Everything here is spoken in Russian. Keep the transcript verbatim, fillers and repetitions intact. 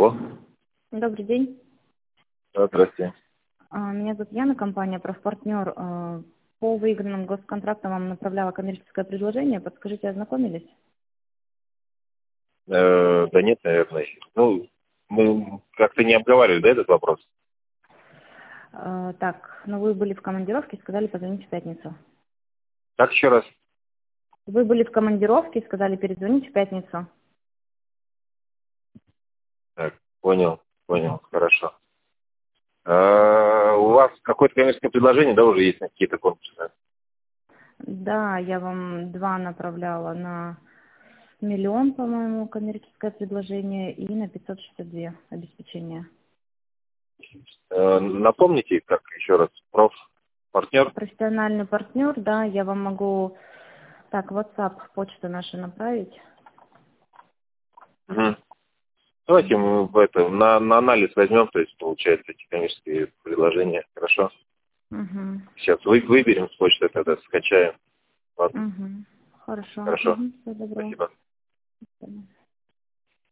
Алло. Добрый день. Да, здравствуйте. А, Меня зовут Яна, компания «Профпартнер». А, По выигранным госконтрактам вам направляла коммерческое предложение. Подскажите, ознакомились? Э, да нет, наверное. Ну, мы как-то не обговаривали, да, этот вопрос? А, Так, ну вы были в командировке, сказали позвонить в пятницу. Так, еще раз. Вы были в командировке, сказали перезвонить в пятницу. Так, понял, понял, хорошо. А, у вас какое-то коммерческое предложение, да, уже есть на какие-то конкурсы? Да, я вам два направляла на миллион, по-моему, коммерческое предложение и на пятьсот шестьдесят два обеспечение. Э, напомните, как еще раз, профпартнер? Профессиональный партнер, да, я вам могу так WhatsApp, почту нашу направить. Угу. Давайте мы в это, на, на анализ возьмем, то есть, получается, эти коммерческие предложения, хорошо? Угу. Сейчас вы, выберем с почты, тогда скачаем. Ладно, Угу. Хорошо. хорошо. Угу. Всего доброго. Спасибо. До свидания.